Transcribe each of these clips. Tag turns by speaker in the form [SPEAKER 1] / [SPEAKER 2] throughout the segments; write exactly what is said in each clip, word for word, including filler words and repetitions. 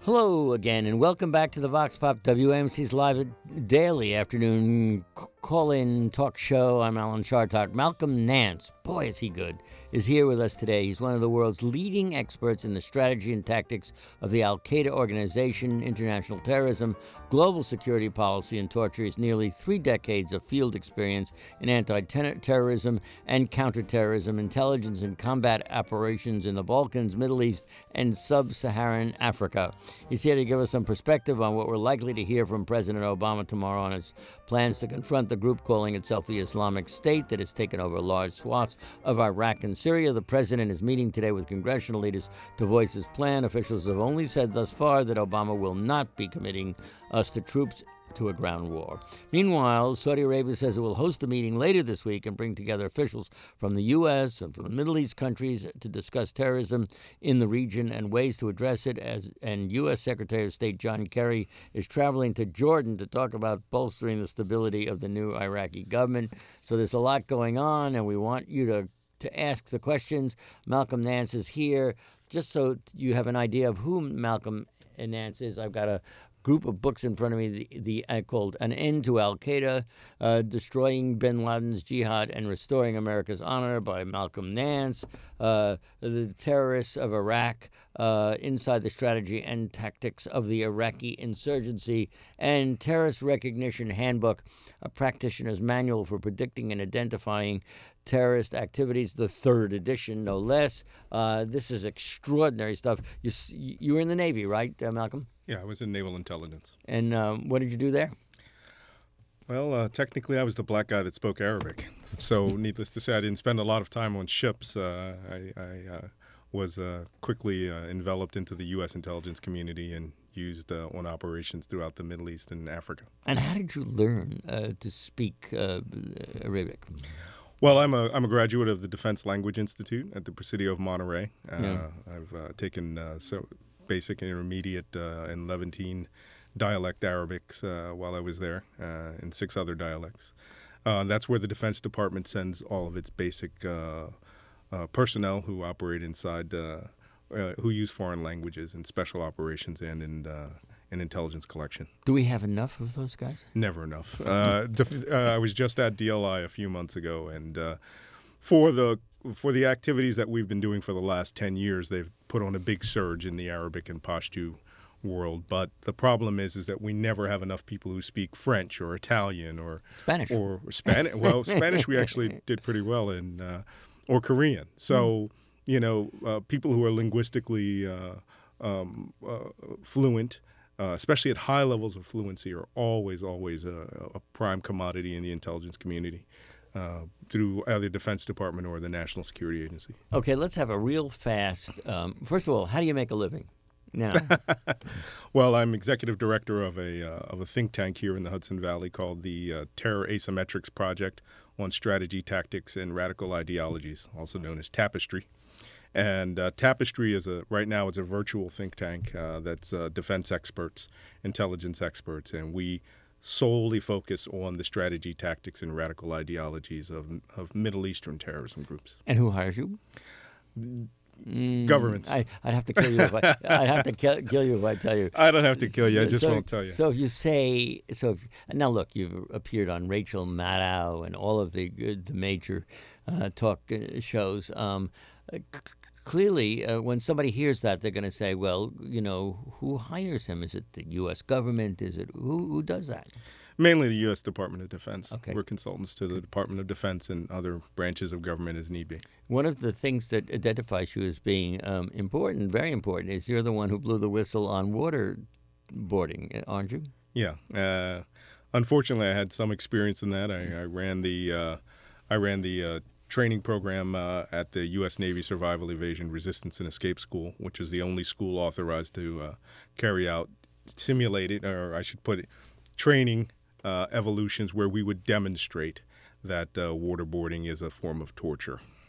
[SPEAKER 1] Hello again, and welcome back to the Vox Pop W A M C's live daily afternoon call-in talk show. I'm Alan Chartock. Malcolm Nance, boy is he good, is here with us today. He's one of the world's leading experts in the strategy and tactics of the Al-Qaeda organization, international terrorism, global security policy, and torture. He's nearly three decades of field experience in anti-terrorism and counterterrorism, intelligence and combat operations in the Balkans, Middle East, and sub-Saharan Africa. He's here to give us some perspective on what we're likely to hear from President Obama tomorrow on his plans to confront the group calling itself the Islamic State that has taken over large swaths of Iraq and Syria. The president is meeting today with congressional leaders to voice his plan. Officials have only said thus far that Obama will not be committing us to troops to a ground war. Meanwhile, Saudi Arabia says it will host a meeting later this week and bring together officials from the U S and from the Middle East countries to discuss terrorism in the region and ways to address it. As and U S Secretary of State John Kerry is traveling to Jordan to talk about bolstering the stability of the new Iraqi government. So there's a lot going on, and we want you to to ask the questions. Malcolm Nance is here. Just so you have an idea of who Malcolm Nance is, I've got a group of books in front of me, the, the uh, called An End to Al-Qaeda, uh, Destroying Bin Laden's Jihad and Restoring America's Honor by Malcolm Nance, uh, The Terrorists of Iraq, uh, Inside the Strategy and Tactics of the Iraqi Insurgency, and Terrorist Recognition Handbook, a practitioner's manual for predicting and identifying terrorist activities, the third edition, no less. Uh, this is extraordinary stuff. You, you were in the Navy, right, uh, Malcolm?
[SPEAKER 2] Yeah, I was in naval intelligence.
[SPEAKER 1] And um, what did you do there?
[SPEAKER 2] Well, uh, technically, I was the black guy that spoke Arabic. So, needless to say, I didn't spend a lot of time on ships. Uh, I, I uh, was uh, quickly uh, enveloped into the U S intelligence community and used uh, on operations throughout the Middle East and Africa.
[SPEAKER 1] And how did you learn uh, to speak uh, Arabic?
[SPEAKER 2] Well, I'm a I'm a graduate of the Defense Language Institute at the Presidio of Monterey. Uh,
[SPEAKER 1] Yeah.
[SPEAKER 2] I've uh, taken uh, so basic, intermediate, uh, and Levantine dialect Arabics uh, while I was there, uh, and six other dialects. Uh, that's where the Defense Department sends all of its basic uh, uh, personnel who operate inside, uh, uh, who use foreign languages in special operations and in uh, in intelligence collection.
[SPEAKER 1] Do we have enough of those guys?
[SPEAKER 2] Never enough. Uh, def- uh, I was just at D L I a few months ago, and uh, for the for the activities that we've been doing for the last ten years, they've put on a big surge in the Arabic and Pashto world. But the problem is, is that we never have enough people who speak French or Italian or
[SPEAKER 1] Spanish
[SPEAKER 2] or Spanish. Well, Spanish we actually did pretty well in, uh, or Korean. So mm. you know, uh, people who are linguistically uh, um, uh, fluent. Uh, especially at high levels of fluency, are always, always a, a prime commodity in the intelligence community uh, through either the Defense Department or the National Security Agency.
[SPEAKER 1] Okay, let's have a real fast. Um, first of all, how do you make a living? Now,
[SPEAKER 2] well, I'm executive director of a uh, of a think tank here in the Hudson Valley called the uh, Terror Asymmetrics Project on Strategy, Tactics, and Radical Ideologies, also known as Tapestry. And uh, Tapestry is a right now it's a virtual think tank uh, that's uh, defense experts, intelligence experts, and we solely focus on the strategy, tactics, and radical ideologies of of Middle Eastern terrorism groups.
[SPEAKER 1] And who hires you? Mm,
[SPEAKER 2] Governments.
[SPEAKER 1] I, I'd have to kill you. If I, I'd have to kill, kill you if I tell you.
[SPEAKER 2] I don't have to kill you. I just
[SPEAKER 1] so,
[SPEAKER 2] won't tell you.
[SPEAKER 1] So if you say so, if, now look, you've appeared on Rachel Maddow and all of the the major uh, talk uh, shows. Um, Clearly, uh, when somebody hears that, they're going to say, well, you know, who hires him? Is it the U S government? Is it who, who does that?
[SPEAKER 2] Mainly the U S Department of Defense.
[SPEAKER 1] Okay.
[SPEAKER 2] We're consultants to the Department of Defense and other branches of government as need be.
[SPEAKER 1] One of the things that identifies you as being um, important, very important, is you're the one who blew the whistle on waterboarding, aren't you?
[SPEAKER 2] Yeah. Uh, unfortunately, I had some experience in that. I, I ran the uh, I ran the uh, training program uh, at the U S Navy Survival, Evasion, Resistance, and Escape School, which is the only school authorized to uh, carry out simulated, or I should put it, training uh, evolutions where we would demonstrate that uh, waterboarding is a form of torture.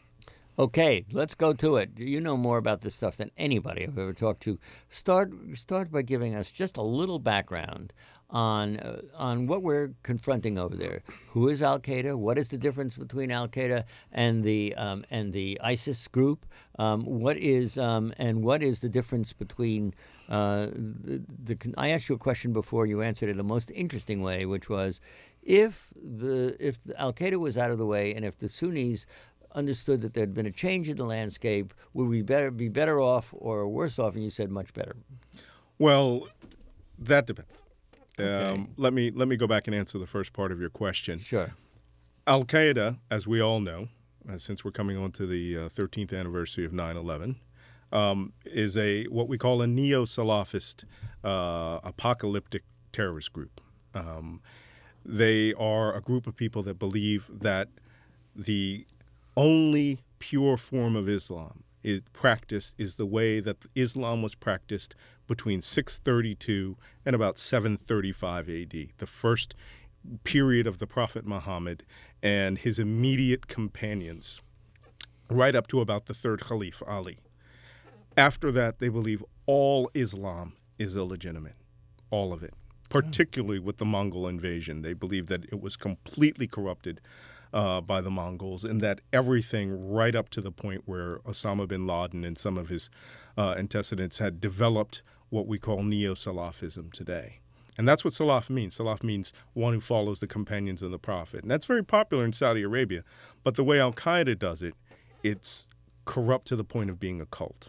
[SPEAKER 1] Okay, let's go to it. You know more about this stuff than anybody I've ever talked to. Start start by giving us just a little background on uh, on what we're confronting over there. Who is Al Qaeda? What is the difference between Al Qaeda and the um, and the ISIS group? Um, what is um, and what is the difference between uh, the, the? I asked you a question before. You answered it in the most interesting way, which was, if the if Al Qaeda was out of the way, and if the Sunnis understood that there had been a change in the landscape, would we better be better off or worse off? And you said much better.
[SPEAKER 2] Well, that depends.
[SPEAKER 1] Okay.
[SPEAKER 2] Um, let me let me go back and answer the first part of your question.
[SPEAKER 1] Sure.
[SPEAKER 2] Al Qaeda, as we all know, uh, since we're coming on to the uh, thirteenth anniversary of nine eleven, um, is a what we call a neo-Salafist uh, apocalyptic terrorist group. Um, they are a group of people that believe that the only pure form of Islam is practiced is the way that Islam was practiced between six thirty-two and about seven thirty-five A D, the first period of the Prophet Muhammad and his immediate companions, right up to about the third Caliph, Ali. After that, they believe all Islam is illegitimate, all of it, particularly with the Mongol invasion. They believe that it was completely corrupted Uh, by the Mongols, and that everything right up to the point where Osama bin Laden and some of his uh, antecedents had developed what we call neo-Salafism today. And that's what Salaf means. Salaf means one who follows the companions of the Prophet. And that's very popular in Saudi Arabia. But the way Al-Qaeda does it, it's corrupt to the point of being a cult.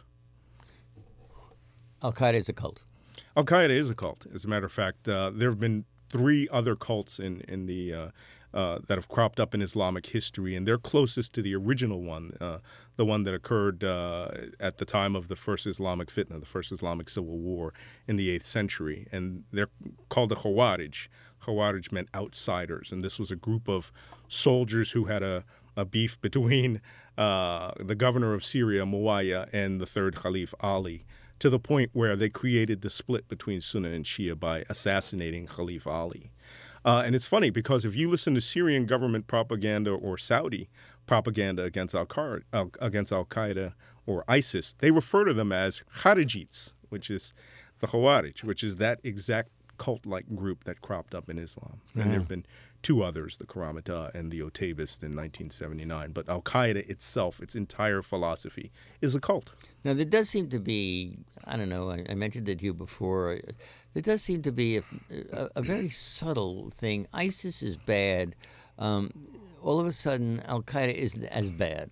[SPEAKER 1] Al-Qaeda is a cult.
[SPEAKER 2] Al-Qaeda is a cult. As a matter of fact, uh, there have been three other cults in, in the uh, Uh, that have cropped up in Islamic history, and they're closest to the original one, uh, the one that occurred uh, at the time of the first Islamic fitna, the first Islamic civil war in the eighth century. And they're called the Khawarij. Khawarij meant outsiders, and this was a group of soldiers who had a, a beef between uh, the governor of Syria, Muawiyah, and the third Caliph, Ali, to the point where they created the split between Sunni and Shia by assassinating Caliph Ali. Uh, and it's funny because if you listen to Syrian government propaganda or Saudi propaganda against Al-Qaeda, Al- against Al-Qaeda or ISIS, they refer to them as Kharijites, which is the Khawarij, which is that exact cult-like group that cropped up in Islam. And there have been two others, the Karamata and the Otavists in nineteen seventy-nine. But Al-Qaeda itself, its entire philosophy, is a cult.
[SPEAKER 1] Now, there does seem to be, I don't know, I, I mentioned it to you before, there does seem to be a, a, a very subtle thing. ISIS is bad. Um, all of a sudden, Al-Qaeda isn't as bad.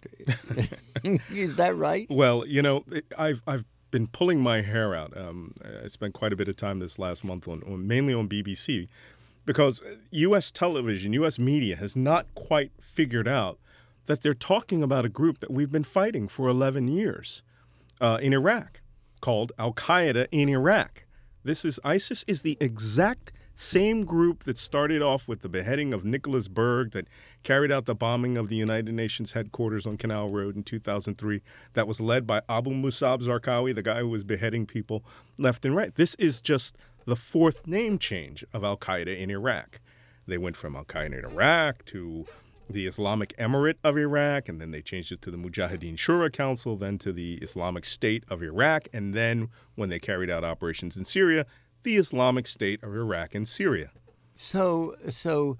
[SPEAKER 1] Is that right?
[SPEAKER 2] Well, you know, I've, I've been pulling my hair out. Um, I spent quite a bit of time this last month, on, on mainly on B B C, because U S television, U S media has not quite figured out that they're talking about a group that we've been fighting for eleven years uh, in Iraq, called Al-Qaeda in Iraq. This is ISIS is the exact same group that started off with the beheading of Nicholas Berg, that carried out the bombing of the United Nations headquarters on Canal Road in two thousand three, that was led by Abu Musab Zarqawi, the guy who was beheading people left and right. This is just the fourth name change of Al-Qaeda in Iraq. They went from Al-Qaeda in Iraq to the Islamic Emirate of Iraq, and then they changed it to the Mujahideen Shura Council, then to the Islamic State of Iraq, and then when they carried out operations in Syria, the Islamic State of Iraq and Syria.
[SPEAKER 1] So, so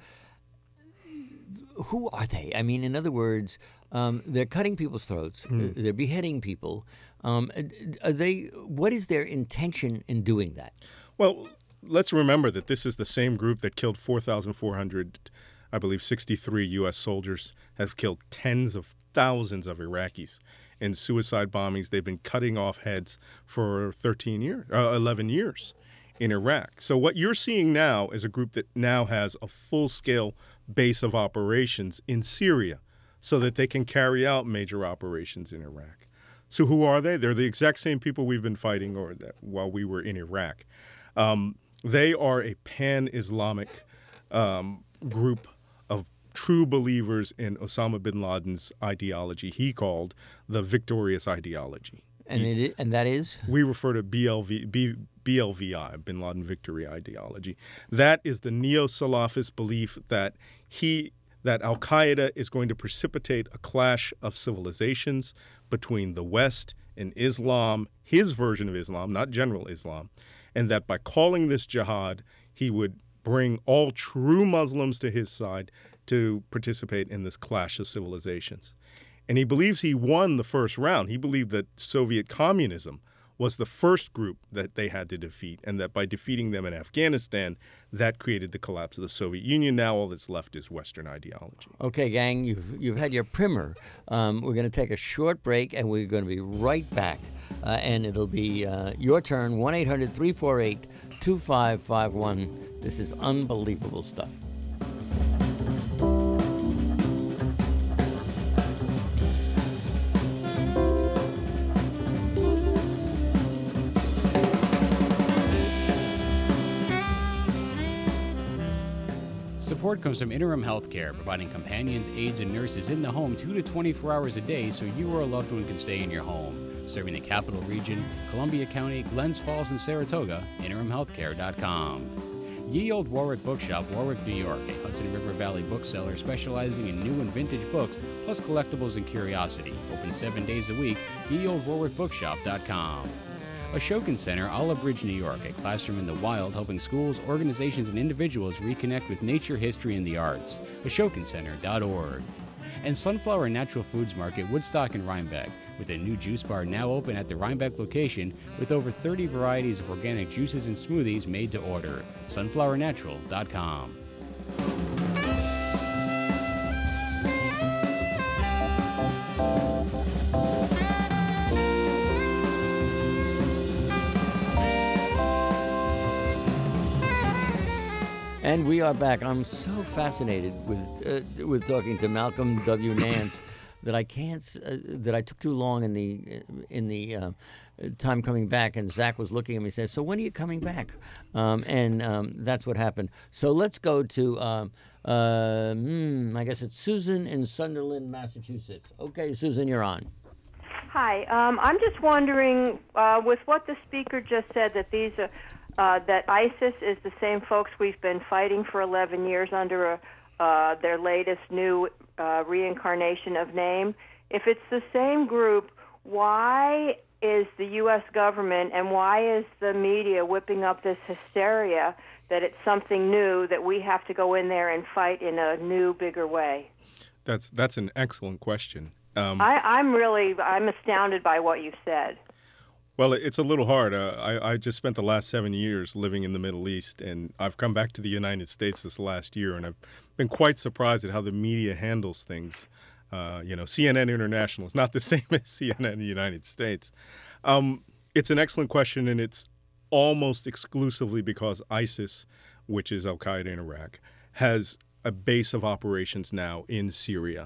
[SPEAKER 1] who are they? I mean, in other words, um, they're cutting people's throats. Mm. They're beheading people. Um, are they? What is their intention in doing that?
[SPEAKER 2] Well, let's remember that this is the same group that killed four thousand four hundred, I believe, sixty-three U S soldiers, have killed tens of thousands of Iraqis in suicide bombings. They've been cutting off heads for thirteen years, uh, eleven years in Iraq. So what you're seeing now is a group that now has a full-scale base of operations in Syria so that they can carry out major operations in Iraq. So who are they? They're the exact same people we've been fighting or that while we were in Iraq. Um, they are a pan-Islamic um, group of true believers in Osama bin Laden's ideology he called the victorious ideology.
[SPEAKER 1] And it is, and that is?
[SPEAKER 2] We refer to B L V, B, BLVI, Bin Laden Victory Ideology. That is the neo-Salafist belief that he that Al-Qaeda is going to precipitate a clash of civilizations between the West and Islam, his version of Islam, not general Islam, and that by calling this jihad, he would bring all true Muslims to his side to participate in this clash of civilizations. And he believes he won the first round. He believed that Soviet communism was the first group that they had to defeat, and that by defeating them in Afghanistan, that created the collapse of the Soviet Union. Now all that's left is Western ideology.
[SPEAKER 1] Okay, gang, you've, you've had your primer. Um, we're going to take a short break, and we're going to be right back. Uh, and it'll be uh, your turn, one eight hundred three four eight two five five one. This is unbelievable stuff.
[SPEAKER 3] Support comes from Interim Healthcare, providing companions, aides, and nurses in the home two to twenty-four hours a day so you or a loved one can stay in your home. Serving the Capital Region, Columbia County, Glens Falls, and Saratoga, interim healthcare dot com. Ye Old Warwick Bookshop, Warwick, New York, a Hudson River Valley bookseller specializing in new and vintage books, plus collectibles and curiosity. Open seven days a week, ye old warwick bookshop dot com. Ashokan Center, Olive Bridge, New York, a classroom in the wild helping schools, organizations, and individuals reconnect with nature, history, and the arts. ashokan center dot org. And Sunflower Natural Foods Market, Woodstock and Rhinebeck, with a new juice bar now open at the Rhinebeck location with over thirty varieties of organic juices and smoothies made to order. sunflower natural dot com.
[SPEAKER 1] And we are back. I'm so fascinated with uh, with talking to Malcolm W. Nance that I can't uh, that I took too long in the in the uh, time coming back. And Zach was looking at me and said, "So when are you coming back?" Um, and um, that's what happened. So let's go to um, uh, hmm, I guess it's Susan in Sunderland, Massachusetts. Okay, Susan, you're on.
[SPEAKER 4] Hi. Um, I'm just wondering, uh, with what the speaker just said, that these are. Uh, that ISIS is the same folks we've been fighting for eleven years under a, uh, their latest new uh, reincarnation of name. If it's the same group, why is the U S government and why is the media whipping up this hysteria that it's something new, that we have to go in there and fight in a new, bigger way?
[SPEAKER 2] That's that's an excellent question. Um,
[SPEAKER 4] I, I'm really, I'm astounded by what you said.
[SPEAKER 2] Well, it's a little hard. Uh, I, I just spent the last seven years living in the Middle East, and I've come back to the United States this last year, and I've been quite surprised at how the media handles things. Uh, you know, C N N International is not the same as C N N in the United States. Um, it's an excellent question, and it's almost exclusively because ISIS, which is Al-Qaeda in Iraq, has a base of operations now in Syria.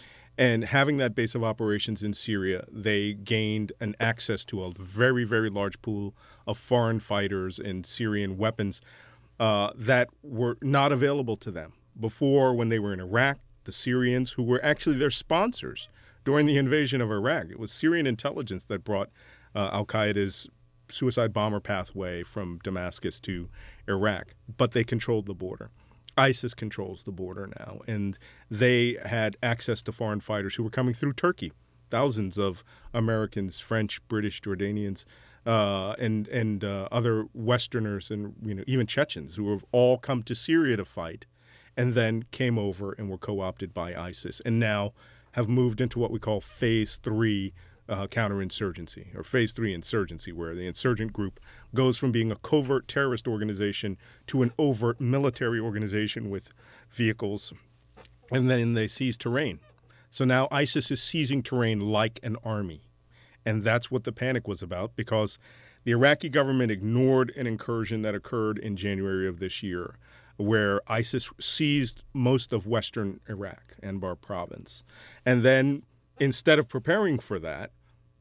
[SPEAKER 2] And having that base of operations in Syria, they gained an access to a very, very large pool of foreign fighters and Syrian weapons uh, that were not available to them. Before, when they were in Iraq, the Syrians, who were actually their sponsors during the invasion of Iraq, it was Syrian intelligence that brought uh, Al-Qaeda's suicide bomber pathway from Damascus to Iraq. But they controlled the border. ISIS controls the border now, and they had access to foreign fighters who were coming through Turkey. Thousands of Americans, French, British, Jordanians, uh, and and uh, other Westerners, and you know even Chechens, who have all come to Syria to fight, and then came over and were co-opted by ISIS, and now have moved into what we call Phase Three uh, counterinsurgency, or Phase Three insurgency, where the insurgent group goes from being a covert terrorist organization to an overt military organization with vehicles, and then they seize terrain. So now ISIS is seizing terrain like an army, and that's what the panic was about, because the Iraqi government ignored an incursion that occurred in January of this year, where ISIS seized most of western Iraq, Anbar province. And then, instead of preparing for that,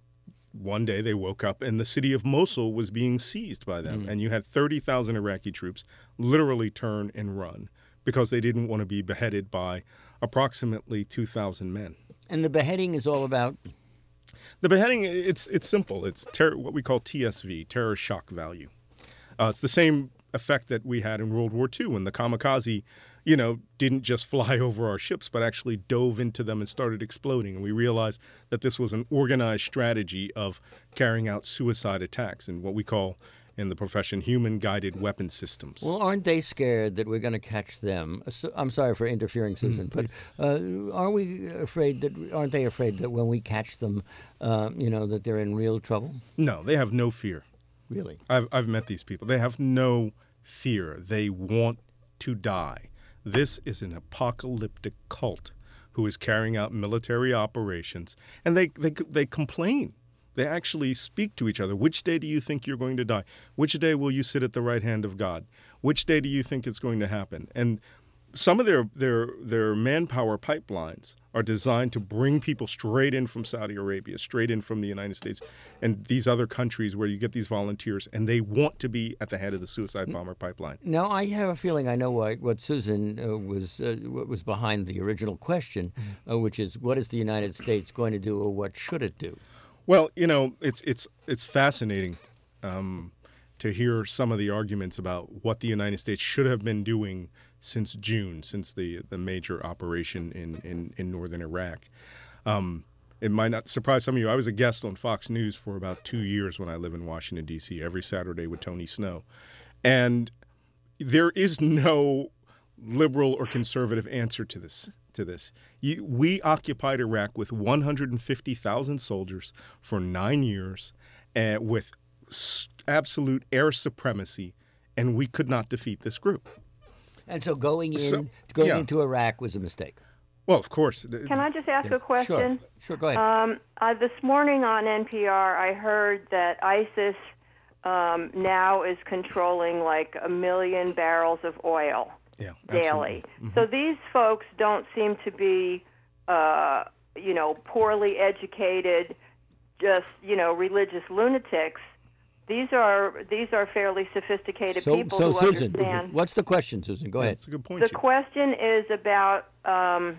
[SPEAKER 2] one day they woke up and the city of Mosul was being seized by them. Mm. And you had thirty thousand Iraqi troops literally turn and run because they didn't want to be beheaded by approximately two thousand men.
[SPEAKER 1] And the beheading is all about?
[SPEAKER 2] The beheading, it's it's simple. It's ter- what we call T S V, terror shock value. Uh, it's the same effect that we had in World War Two when the kamikaze, you know, didn't just fly over our ships, but actually dove into them and started exploding. And we realized that this was an organized strategy of carrying out suicide attacks and what we call in the profession human-guided weapon systems.
[SPEAKER 1] Well, aren't they scared that we're going to catch them? So, I'm sorry for interfering, Susan, but uh, aren't we afraid that aren't they afraid that when we catch them, uh, you know, that they're in real trouble?
[SPEAKER 2] No, they have no fear.
[SPEAKER 1] Really?
[SPEAKER 2] I've I've met these people. They have no fear. They want to die. This is an apocalyptic cult who is carrying out military operations, and they they they complain. They actually speak to each other. Which day do you think you're going to die? Which day will you sit at the right hand of God? Which day do you think it's going to happen? And some of their their their manpower pipelines are designed to bring people straight in from Saudi Arabia, straight in from the United States, and these other countries where you get these volunteers, and they want to be at the head of the suicide bomber pipeline.
[SPEAKER 1] Now, I have a feeling I know why, what Susan uh, was uh, what was behind the original question, uh, which is, what is the United States going to do, or what should it do?
[SPEAKER 2] Well, you know, it's it's it's fascinating um, to hear some of the arguments about what the United States should have been doing since June, since the the major operation in, in, in northern Iraq. Um, it might not surprise some of you. I was a guest on Fox News for about two years when I live in Washington, D C, every Saturday with Tony Snow. And there is no liberal or conservative answer to this. To this, you, we occupied Iraq with one hundred fifty thousand soldiers for nine years, uh, with s- absolute air supremacy, and we could not defeat this group.
[SPEAKER 1] And so going in,
[SPEAKER 2] So,
[SPEAKER 1] going
[SPEAKER 2] yeah.
[SPEAKER 1] into Iraq was a mistake.
[SPEAKER 2] Well, of course.
[SPEAKER 4] Can I just ask a question?
[SPEAKER 1] Sure, sure, go ahead.
[SPEAKER 4] Um, uh, this morning on N P R, I heard that ISIS um, now is controlling like a million barrels of oil.
[SPEAKER 2] Yeah,
[SPEAKER 4] daily.
[SPEAKER 2] Mm-hmm.
[SPEAKER 4] So these folks don't seem to be, uh, you know, poorly educated, just, you know, religious lunatics. These are these are fairly sophisticated
[SPEAKER 1] so,
[SPEAKER 4] people
[SPEAKER 1] so
[SPEAKER 4] who
[SPEAKER 1] Susan,
[SPEAKER 4] understand.
[SPEAKER 1] what's the question, Susan? Go
[SPEAKER 2] Yeah,
[SPEAKER 1] ahead.
[SPEAKER 2] that's a good point.
[SPEAKER 4] The
[SPEAKER 2] Chief.
[SPEAKER 4] question is about um,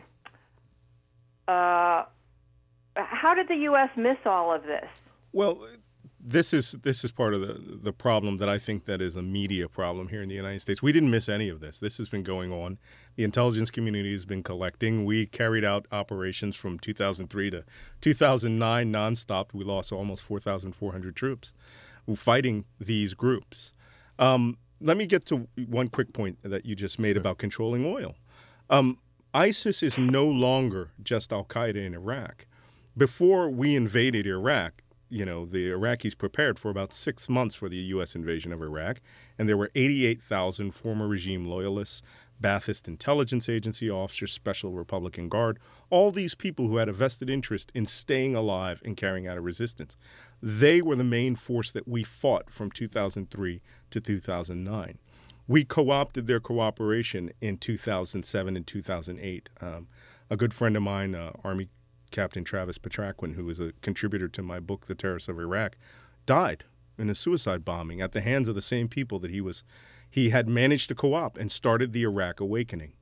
[SPEAKER 4] uh, how did the U S miss all of this?
[SPEAKER 2] Well, this is this is part of the the problem that I think that is a media problem here in the United States. We didn't miss any of this. This has been going on. The intelligence community has been collecting. We carried out operations from two thousand three to two thousand nine nonstop. We lost almost four thousand four hundred troops fighting these groups. Um, let me get to one quick point that you just made about controlling oil. Um, ISIS is no longer just Al-Qaeda in Iraq. Before we invaded Iraq, you know, the Iraqis prepared for about six months for the U S invasion of Iraq, and there were eighty-eight thousand former regime loyalists, Ba'athist intelligence agency officers, Special Republican Guard, all these people who had a vested interest in staying alive and carrying out a resistance. They were the main force that we fought from two thousand three to two thousand nine. We co-opted their cooperation in two thousand seven and two thousand eight. Um, a good friend of mine, uh, Army Captain Travis Patraquin, who was a contributor to my book, The Terrorists of Iraq, died in a suicide bombing at the hands of the same people that he was, he had managed to co-opt and started the Iraq Awakening.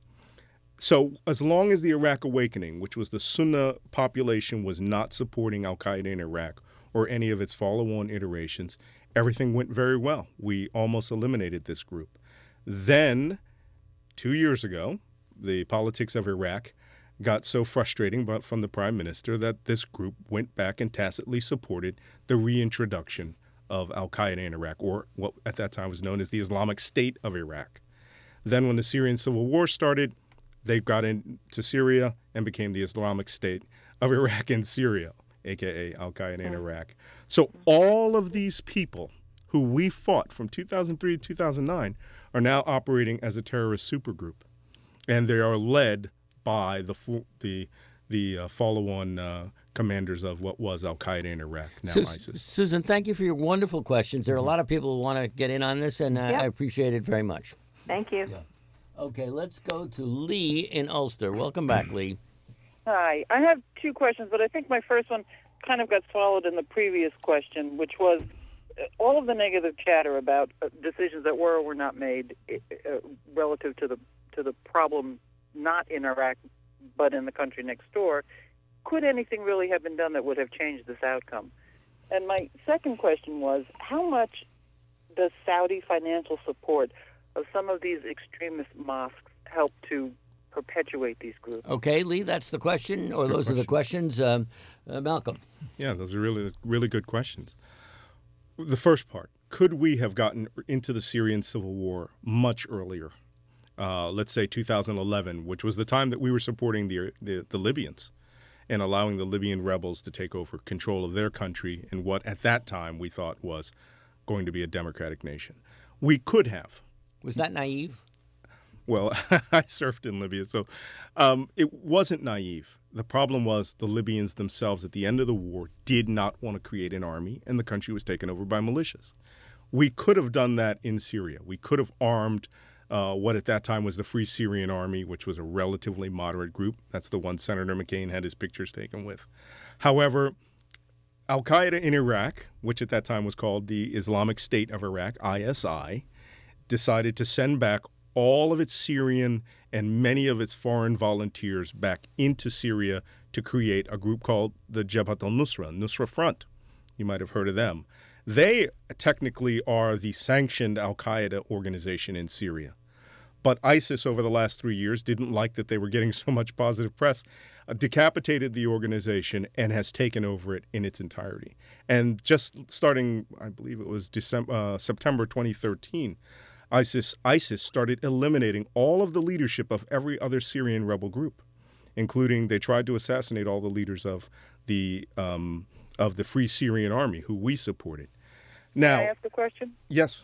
[SPEAKER 2] So as long as the Iraq Awakening, which was the Sunni population, was not supporting Al-Qaeda in Iraq or any of its follow-on iterations, everything went very well. We almost eliminated this group. Then, two years ago, the politics of Iraq got so frustrating but from the prime minister that this group went back and tacitly supported the reintroduction of Al-Qaeda in Iraq, or what at that time was known as the Islamic State of Iraq. Then when the Syrian civil war started, they got into Syria and became the Islamic State of Iraq and Syria, a k a. Al-Qaeda in Iraq. So all of these people who we fought from two thousand three to two thousand nine are now operating as a terrorist supergroup. And they are led by the the the uh, follow-on uh, commanders of what was Al-Qaeda in Iraq, now
[SPEAKER 1] Su-
[SPEAKER 2] ISIS.
[SPEAKER 1] Susan, thank you for your wonderful questions. There are a lot of people who want to get in on this, and uh,
[SPEAKER 4] Yep.
[SPEAKER 1] I appreciate it very much.
[SPEAKER 4] Thank you.
[SPEAKER 1] Okay, let's go to Lee in Ulster. Welcome back, Lee.
[SPEAKER 5] Hi. I have two questions, but I think my first one kind of got swallowed in the previous question, which was uh, all of the negative chatter about uh, decisions that were or were not made uh, relative to the to the problem not in Iraq but in the country next door. Could anything really have been done that would have changed this outcome? And my second question was, how much does Saudi financial support of some of these extremist mosques help to perpetuate these groups?
[SPEAKER 1] Okay, Lee, that's the question,
[SPEAKER 2] That's
[SPEAKER 1] or
[SPEAKER 2] a good
[SPEAKER 1] those are the questions. Um, uh, Malcolm.
[SPEAKER 2] Yeah, those are really, really good questions. The first part, could we have gotten into the Syrian civil war much earlier? Uh, let's say two thousand eleven, which was the time that we were supporting the, the, the Libyans and allowing the Libyan rebels to take over control of their country in what at that time we thought was going to be a democratic nation. We could have.
[SPEAKER 1] Was that naive?
[SPEAKER 2] Well, I served in Libya, so um, it wasn't naive. The problem was the Libyans themselves at the end of the war did not want to create an army, and the country was taken over by militias. We could have done that in Syria. We could have armed uh, what at that time was the Free Syrian Army, which was a relatively moderate group. That's the one Senator McCain had his pictures taken with. However, Al-Qaeda in Iraq, which at that time was called the Islamic State of Iraq, I S I, decided to send back all of its Syrian and many of its foreign volunteers back into Syria to create a group called the Jabhat al-Nusra, Nusra Front. You might have heard of them. They technically are the sanctioned Al-Qaeda organization in Syria. But ISIS over the last three years didn't like that they were getting so much positive press, uh, decapitated the organization, and has taken over it in its entirety. And just starting, I believe it was December, uh, September twenty thirteen, ISIS, ISIS started eliminating all of the leadership of every other Syrian rebel group, including they tried to assassinate all the leaders of the um, of the Free Syrian Army, who we supported. Now,
[SPEAKER 5] Can I ask a question?
[SPEAKER 2] Yes.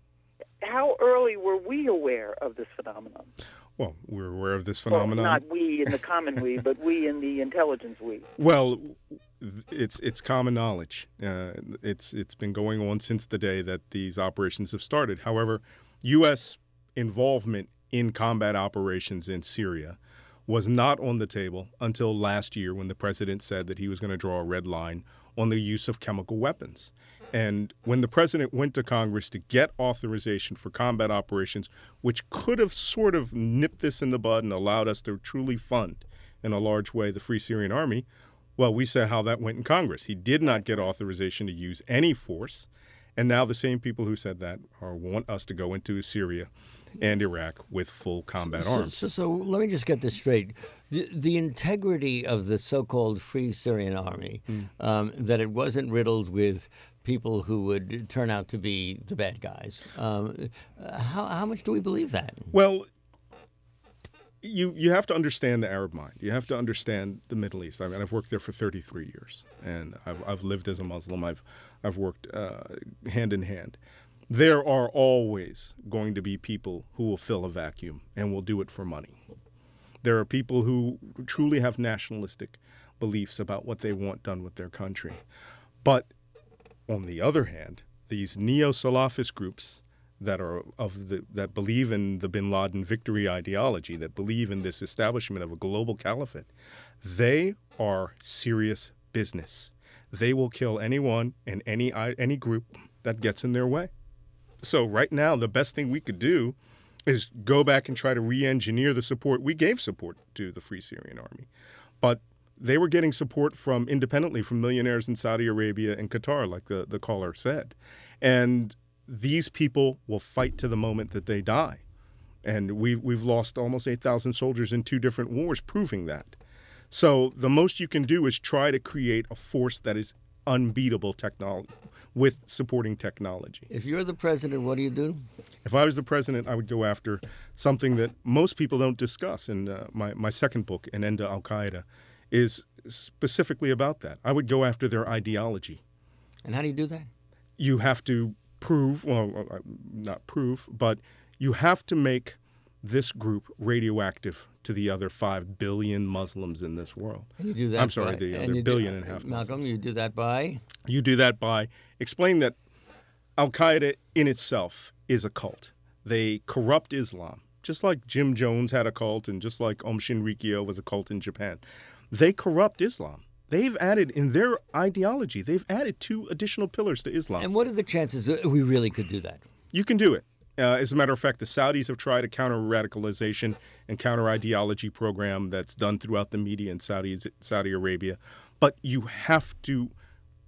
[SPEAKER 5] How early were we aware of this phenomenon?
[SPEAKER 2] Well, we're aware of this phenomenon.
[SPEAKER 5] Well, not we in the common we, but we in the intelligence we.
[SPEAKER 2] Well, it's it's common knowledge. Uh, it's it's been going on since the day that these operations have started. However, U S involvement in combat operations in Syria was not on the table until last year when the president said that he was going to draw a red line on the use of chemical weapons. And when the president went to Congress to get authorization for combat operations, which could have sort of nipped this in the bud and allowed us to truly fund in a large way the Free Syrian Army, well, we saw how that went in Congress. He did not get authorization to use any force. And now the same people who said that are want us to go into Syria and Iraq with full combat
[SPEAKER 1] so,
[SPEAKER 2] arms.
[SPEAKER 1] So, so let me just get this straight. The, the integrity of the so-called Free Syrian Army, mm. um, that it wasn't riddled with people who would turn out to be the bad guys. Um, how, how much do we believe that?
[SPEAKER 2] Well, you you have to understand the Arab mind. You have to understand the Middle East. I mean, I've worked there for thirty-three years, and I've I've lived as a Muslim. I've I've worked uh, hand in hand. There are always going to be people who will fill a vacuum and will do it for money. There are people who truly have nationalistic beliefs about what they want done with their country. But on the other hand, these neo-Salafist groups that are of the that believe in the Bin Laden victory ideology, that believe in this establishment of a global caliphate, they are serious business. They will kill anyone and any any group that gets in their way. So right now, the best thing we could do is go back and try to re-engineer the support. We gave support to the Free Syrian Army, but they were getting support from independently from millionaires in Saudi Arabia and Qatar, like the, the caller said. And these people will fight to the moment that they die. And we, we've lost almost eight thousand soldiers in two different wars proving that. So the most you can do is try to create a force that is unbeatable technology with supporting technology.
[SPEAKER 1] If you're the president, what do you do?
[SPEAKER 2] If I was the president, I would go after something that most people don't discuss. And uh, my, my second book, An End to Al-Qaeda, is specifically about that. I would go after their ideology.
[SPEAKER 1] And how do you do that?
[SPEAKER 2] You have to prove, well, not prove, but you have to make this group radioactive to the other five billion Muslims in this world.
[SPEAKER 1] And you do that
[SPEAKER 2] I'm sorry,
[SPEAKER 1] by,
[SPEAKER 2] the
[SPEAKER 1] and
[SPEAKER 2] other
[SPEAKER 1] you
[SPEAKER 2] billion
[SPEAKER 1] do,
[SPEAKER 2] and a half
[SPEAKER 1] Malcolm,
[SPEAKER 2] Muslims.
[SPEAKER 1] you do that by?
[SPEAKER 2] You do that by explaining that Al-Qaeda in itself is a cult. They corrupt Islam, just like Jim Jones had a cult and just like Aum Shinrikyo was a cult in Japan. They corrupt Islam. They've added, in their ideology, they've added two additional pillars to Islam.
[SPEAKER 1] And what are the chances that we really could do that?
[SPEAKER 2] You can do it. Uh, as a matter of fact, the Saudis have tried a counter-radicalization and counter-ideology program that's done throughout the media in Saudi, Saudi Arabia. But you have to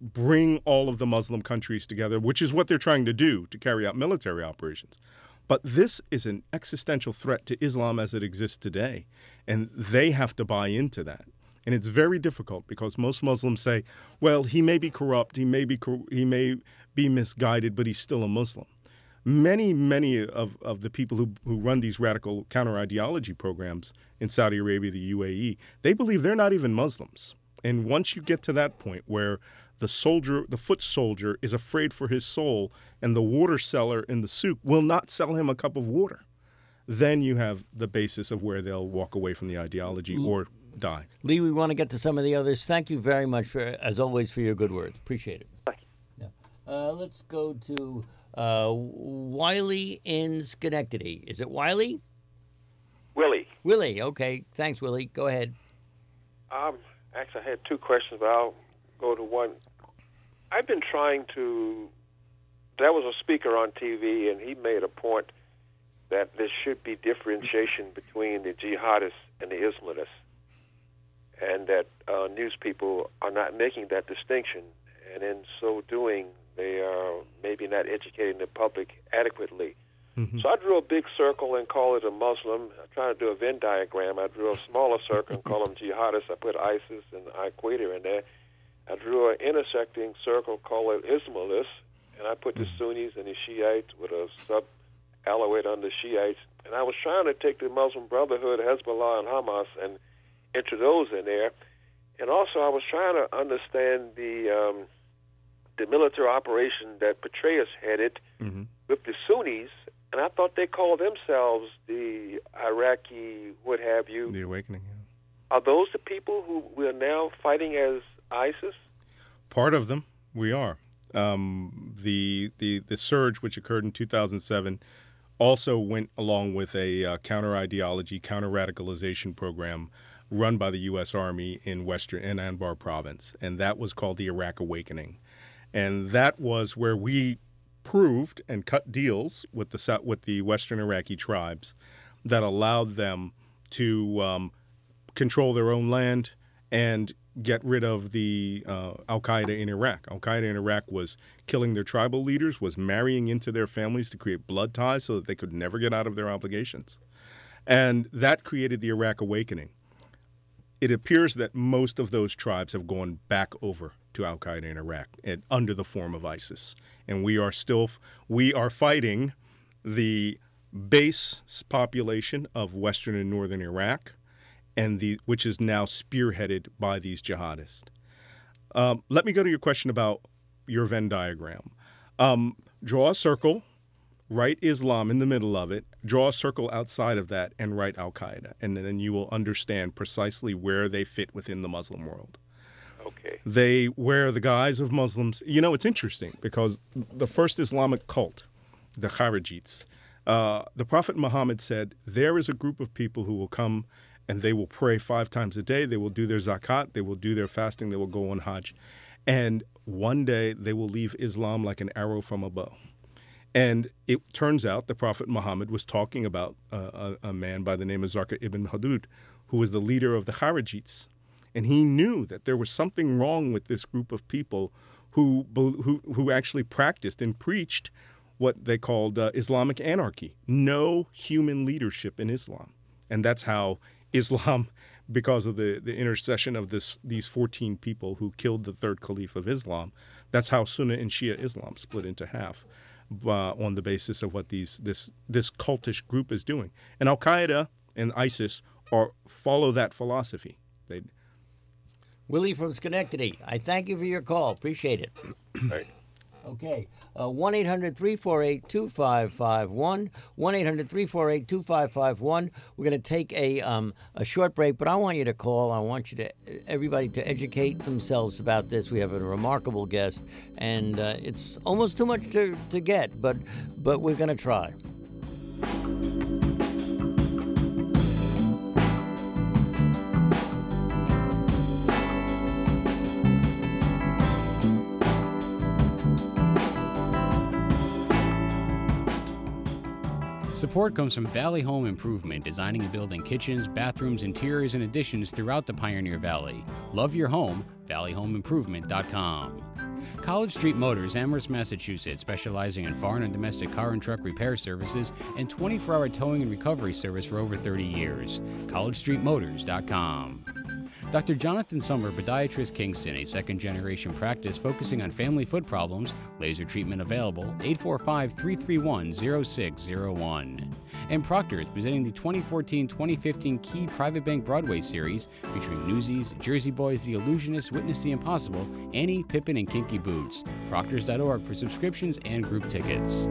[SPEAKER 2] bring all of the Muslim countries together, which is what they're trying to do to carry out military operations. But this is an existential threat to Islam as it exists today, and they have to buy into that. And it's very difficult because most Muslims say, well, he may be corrupt, he may be cor- he may be misguided, but he's still a Muslim. Many, many of, of the people who, who run these radical counter-ideology programs in Saudi Arabia, the U A E, they believe they're not even Muslims. And once you get to that point where the soldier, the foot soldier, is afraid for his soul, and the water seller in the souk will not sell him a cup of water, then you have the basis of where they'll walk away from the ideology or die.
[SPEAKER 1] Lee, we want to get to some of the others. Thank you very much, for, as always, for your good words. Appreciate it.
[SPEAKER 5] Bye.
[SPEAKER 1] Yeah. Uh, let's go to uh, Wiley in Schenectady. Is it Wiley?
[SPEAKER 6] Willie.
[SPEAKER 1] Willie. Okay. Thanks, Willie. Go ahead.
[SPEAKER 6] Um, actually, I had two questions, but I'll go to one. I've been trying to. There was a speaker on T V, and he made a point that there should be differentiation between the jihadists and the Islamists, and that uh, news people are not making that distinction, and in so doing, they are maybe not educating the public adequately. Mm-hmm. So I drew a big circle and call it a Muslim. I tried to do a Venn diagram. I drew a smaller circle and call them jihadists. I put ISIS and Al-Qaeda in there. I drew an intersecting circle, call it Islamists, and I put the Sunnis and the Shiites with a sub-alawite under Shiites. And I was trying to take the Muslim Brotherhood, Hezbollah, and Hamas and enter those in there. And also I was trying to understand the um, the military operation that Petraeus headed mm-hmm. with the Sunnis, and I thought they called themselves the Iraqi what have you.
[SPEAKER 2] The Awakening, yeah.
[SPEAKER 6] Are those the people who we are now fighting as ISIS?
[SPEAKER 2] Part of them, we are. Um, the, the, the surge, which occurred in two thousand seven, also went along with a uh, counter-ideology, counter-radicalization program run by the U S Army in western in Anbar province, and that was called the Iraq Awakening. And that was where we proved and cut deals with the with the Western Iraqi tribes that allowed them to um, control their own land and get rid of the uh, Al-Qaeda in Iraq. Al-Qaeda in Iraq was killing their tribal leaders, was marrying into their families to create blood ties so that they could never get out of their obligations. And that created the Iraq Awakening. It appears that most of those tribes have gone back over to Al-Qaeda in Iraq and under the form of ISIS. And we are still, we are fighting the base population of western and northern Iraq, and the which is now spearheaded by these jihadists. Um, let me go to your question about your Venn diagram. Um, draw a circle, write Islam in the middle of it, draw a circle outside of that, and write Al-Qaeda. And then you will understand precisely where they fit within the Muslim world.
[SPEAKER 6] Okay.
[SPEAKER 2] They wear the guise of Muslims. You know, it's interesting because the first Islamic cult, the Kharijites, uh, the Prophet Muhammad said, there is a group of people who will come and they will pray five times a day. They will do their zakat. They will do their fasting. They will go on Hajj. And one day they will leave Islam like an arrow from a bow. And it turns out the Prophet Muhammad was talking about uh, a, a man by the name of Zarqa ibn Hudud, who was the leader of the Kharijites. And he knew that there was something wrong with this group of people who who, who actually practiced and preached what they called uh, Islamic anarchy. No human leadership in Islam. And that's how Islam, because of the, the intercession of this these fourteen people who killed the third caliph of Islam, that's how Sunni and Shia Islam split into half uh, on the basis of what these this this cultish group is doing. And Al-Qaeda and ISIS are follow that philosophy. They
[SPEAKER 1] Willie from Schenectady, I thank you for your call. Appreciate it.
[SPEAKER 6] Right.
[SPEAKER 1] Okay. Uh, one eight hundred three four eight two five five one. one eight hundred three four eight two five five one. We're going to take a um, a short break, but I want you to call. I want you to everybody to educate themselves about this. We have a remarkable guest, and uh, it's almost too much to, to get, but but we're going to try.
[SPEAKER 3] Support comes from Valley Home Improvement, designing and building kitchens, bathrooms, interiors, and additions throughout the Pioneer Valley. Love your home, valley home improvement dot com. College Street Motors, Amherst, Massachusetts, specializing in foreign and domestic car and truck repair services and twenty-four hour towing and recovery service for over thirty years. college street motors dot com. Doctor Jonathan Summer, Podiatrist, Kingston, a second-generation practice focusing on family foot problems. Laser treatment available, eight four five, three three one, zero six zero one. And Proctor is presenting the twenty fourteen twenty fifteen Key Private Bank Broadway series featuring Newsies, Jersey Boys, The Illusionist, Witness the Impossible, Annie, Pippin, and Kinky Boots. proctors dot org for subscriptions and group tickets.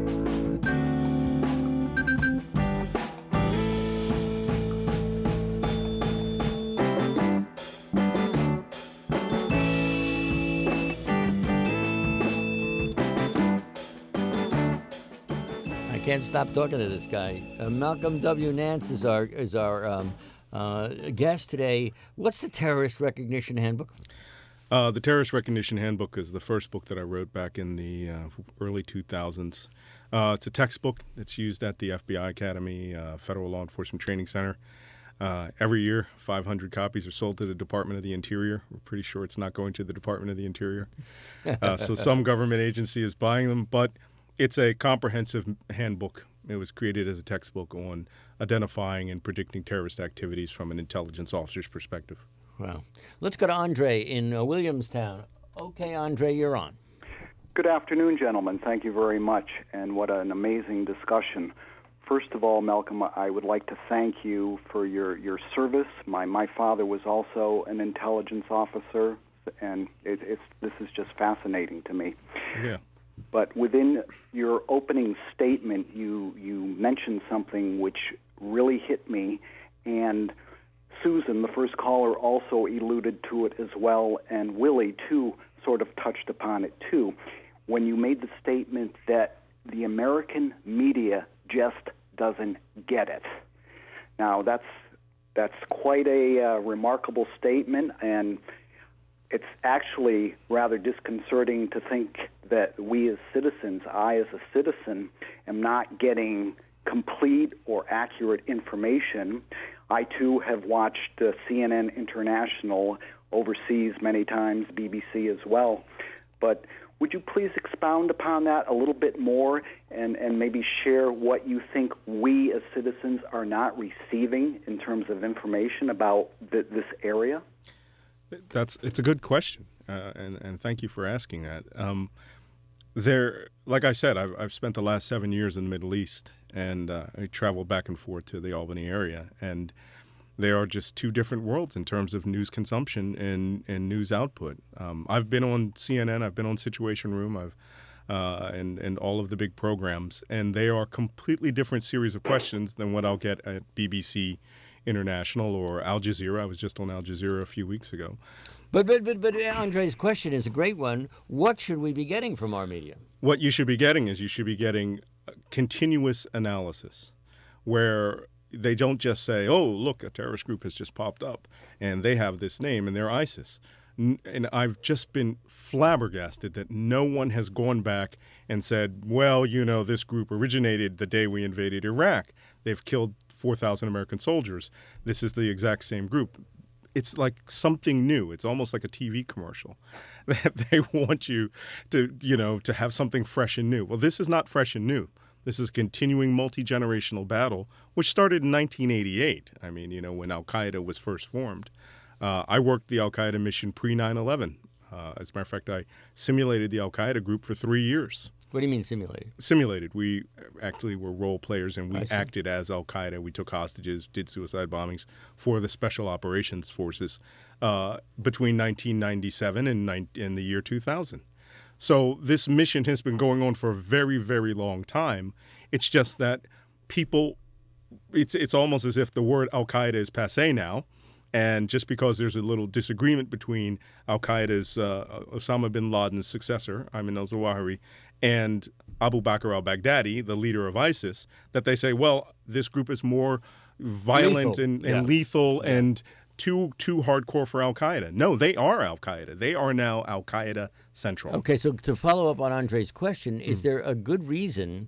[SPEAKER 1] Can't stop talking to this guy. Uh, Malcolm W. Nance is our is our um, uh, guest today. What's the Terrorist Recognition Handbook?
[SPEAKER 2] Uh, the Terrorist Recognition Handbook is the first book that I wrote back in the uh, early two thousands. Uh, it's a textbook that's used at the F B I Academy, uh, Federal Law Enforcement Training Center. Uh, every year, five hundred copies are sold to the Department of the Interior. We're pretty sure it's not going to the Department of the Interior. Uh, so some government agency is buying them, but it's a comprehensive handbook. It was created as a textbook on identifying and predicting terrorist activities from an intelligence officer's perspective.
[SPEAKER 1] Wow. Let's go to Andre in uh, Williamstown. Okay, Andre, you're on.
[SPEAKER 7] Good afternoon, gentlemen. Thank you very much, and what an amazing discussion. First of all, Malcolm, I would like to thank you for your, your service. My my father was also an intelligence officer, and it, it's this is just fascinating to me.
[SPEAKER 2] Yeah.
[SPEAKER 7] But within your opening statement, you, you mentioned something which really hit me, and Susan, the first caller, also alluded to it as well, and Willie, too, sort of touched upon it, too, when you made the statement that the American media just doesn't get it. Now, that's, that's quite a uh, remarkable statement, and it's actually rather disconcerting to think that we as citizens, I as a citizen, am not getting complete or accurate information. I, too, have watched uh, C N N International overseas many times, B B C as well. But would you please expound upon that a little bit more and, and maybe share what you think we as citizens are not receiving in terms of information about th- this area?
[SPEAKER 2] That's it's a good question, uh, and and thank you for asking that. Um, there, like I said, I've I've spent the last seven years in the Middle East, and uh, I travel back and forth to the Albany area, and they are just two different worlds in terms of news consumption and and news output. Um, I've been on C N N, I've been on Situation Room, I've uh, and and all of the big programs, and they are completely different series of questions than what I'll get at B B C International or Al Jazeera. I was just on Al Jazeera a few weeks ago.
[SPEAKER 1] But but but but Andre's question is a great one. What should we be getting from our media?
[SPEAKER 2] What you should be getting is you should be getting continuous analysis, where they don't just say, "Oh, look, a terrorist group has just popped up, and they have this name, and they're ISIS." And I've just been flabbergasted that no one has gone back and said, well, you know, this group originated the day we invaded Iraq. They've killed four thousand American soldiers. This is the exact same group. It's like something new. It's almost like a T V commercial. They want you to, you know, to have something fresh and new. Well, this is not fresh and new. This is a continuing multi-generational battle, which started in nineteen eighty-eight. I mean, you know, when Al-Qaeda was first formed. Uh, I worked the Al-Qaeda mission pre nine eleven. Uh, as a matter of fact, I simulated the Al-Qaeda group for three years.
[SPEAKER 1] What do you mean simulated?
[SPEAKER 2] Simulated. We actually were role players, and we acted as Al-Qaeda. We took hostages, did suicide bombings for the Special Operations Forces uh, between nineteen ninety-seven and, ni- and the year two thousand. So this mission has been going on for a very, very long time. It's just that people, it's it's almost as if the word Al-Qaeda is passé now. And just because there's a little disagreement between Al-Qaeda's uh, Osama bin Laden's successor, Ayman al-Zawahiri, and Abu Bakr al-Baghdadi, the leader of ISIS, that they say, well, this group is more violent
[SPEAKER 1] lethal.
[SPEAKER 2] and, and
[SPEAKER 1] yeah.
[SPEAKER 2] lethal
[SPEAKER 1] yeah.
[SPEAKER 2] and too too hardcore for Al-Qaeda. No, they are Al-Qaeda. They are now Al-Qaeda Central.
[SPEAKER 1] Okay, so to follow up on Andre's question, is there a good reason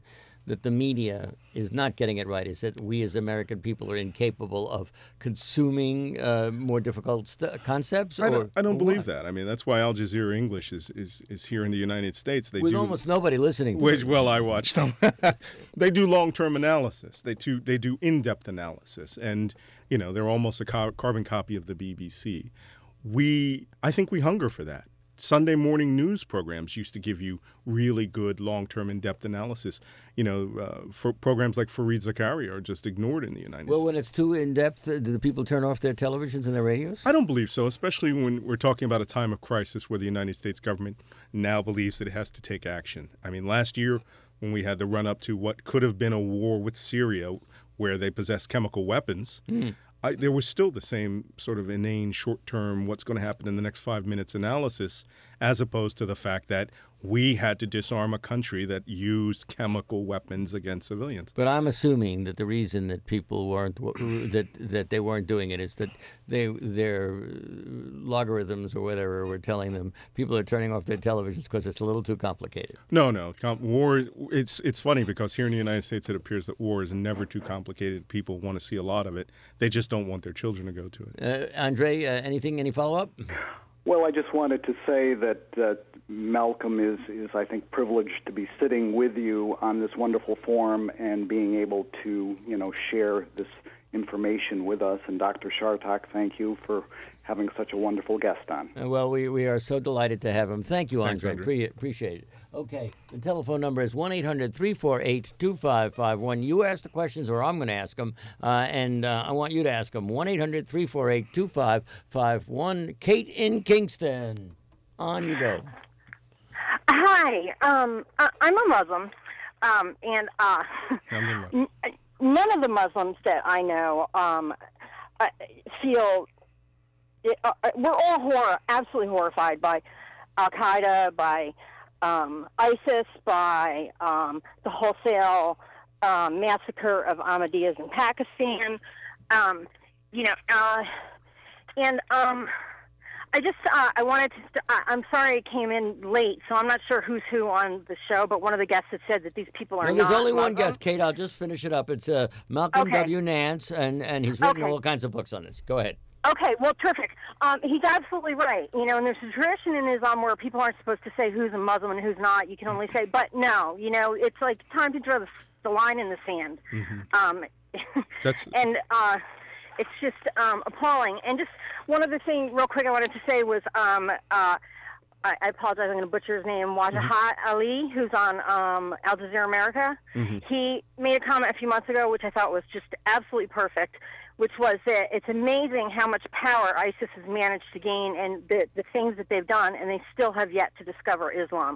[SPEAKER 1] that the media is not getting it right? Is that we as American people are incapable of consuming uh, more difficult st- concepts?
[SPEAKER 2] I
[SPEAKER 1] or,
[SPEAKER 2] don't, I don't
[SPEAKER 1] or
[SPEAKER 2] believe
[SPEAKER 1] what?
[SPEAKER 2] that. I mean, that's why Al Jazeera English is, is, is here in the United States. They
[SPEAKER 1] With
[SPEAKER 2] do,
[SPEAKER 1] almost nobody listening to
[SPEAKER 2] which,
[SPEAKER 1] it.
[SPEAKER 2] well, I watch them. They do long-term analysis. They do, they do in-depth analysis. And, you know, they're almost a co- carbon copy of the B B C. We, I think we hunger for that. Sunday morning news programs used to give you really good long-term in-depth analysis. You know, uh, for programs like Fareed Zakaria are just ignored in the United
[SPEAKER 1] Well,
[SPEAKER 2] States.
[SPEAKER 1] when it's too in-depth, uh, do the people turn off their televisions and their radios?
[SPEAKER 2] I don't believe so, especially when we're talking about a time of crisis where the United States government now believes that it has to take action. I mean, last year when we had the run-up to what could have been a war with Syria where they possessed chemical weapons,
[SPEAKER 1] Mm.
[SPEAKER 2] I, there was still the same sort of inane short-term what's going to happen in the next five minutes analysis, as opposed to the fact that we had to disarm a country that used chemical weapons against civilians.
[SPEAKER 1] But I'm assuming that the reason that people weren't that that they weren't doing it is that they their logarithms or whatever were telling them people are turning off their televisions because it's a little too complicated.
[SPEAKER 2] No, no. Com- war, it's it's funny because here in the United States it appears that war is never too complicated. People want to see a lot of it. They just don't want their children to go to it.
[SPEAKER 1] Uh, Andre, uh, anything, any follow-up?
[SPEAKER 7] Well, I just wanted to say that uh, Malcolm is, is, I think, privileged to be sitting with you on this wonderful forum and being able to, you know, share this information with us. And Doctor Shartak, thank you for having such a wonderful guest on.
[SPEAKER 1] Uh, well, we, we are so delighted to have him. Thank you,
[SPEAKER 2] Thanks,
[SPEAKER 1] Andre.
[SPEAKER 2] Andre.
[SPEAKER 1] Pre- appreciate it. Okay, the telephone number is one eight hundred three four eight two five five one. You ask the questions or I'm going to ask them, uh, and uh, I want you to ask them. one eight hundred three four eight two five five one. Kate in Kingston. On you go.
[SPEAKER 8] Hi, um, I- I'm a Muslim, um, and uh, n- none of the Muslims that I know um, uh, feel uh, we're all horror, absolutely horrified by Al Qaeda, by um, ISIS, by um, the wholesale um, massacre of Ahmadiyas in Pakistan. Um, you know, uh, and um, I just uh, I wanted to. St- I- I'm sorry I came in late, so I'm not sure who's who on the show. But one of the guests had said that these people are
[SPEAKER 1] Well, there's
[SPEAKER 8] not
[SPEAKER 1] only one
[SPEAKER 8] Muslim.
[SPEAKER 1] guest, Kate. I'll just finish it up. It's uh, Malcolm
[SPEAKER 8] Okay.
[SPEAKER 1] W. Nance, and, and he's written
[SPEAKER 8] Okay.
[SPEAKER 1] all kinds of books on this. Go ahead.
[SPEAKER 8] Okay, well, terrific. Um, he's absolutely right. You know, and there's a tradition in Islam where people aren't supposed to say who's a Muslim and who's not. You can only say, but no, you know, it's like time to draw the, the line in the sand. Um,
[SPEAKER 2] That's
[SPEAKER 8] and uh, it's just um, appalling. And just one other thing, real quick, I wanted to say was um, uh, I, I apologize, I'm going to butcher his name, Wajahat Ali, who's on um, Al Jazeera America. He made a comment a few months ago, which I thought was just absolutely perfect, which was that it's amazing how much power ISIS has managed to gain and the, the things that they've done, and they still have yet to discover Islam.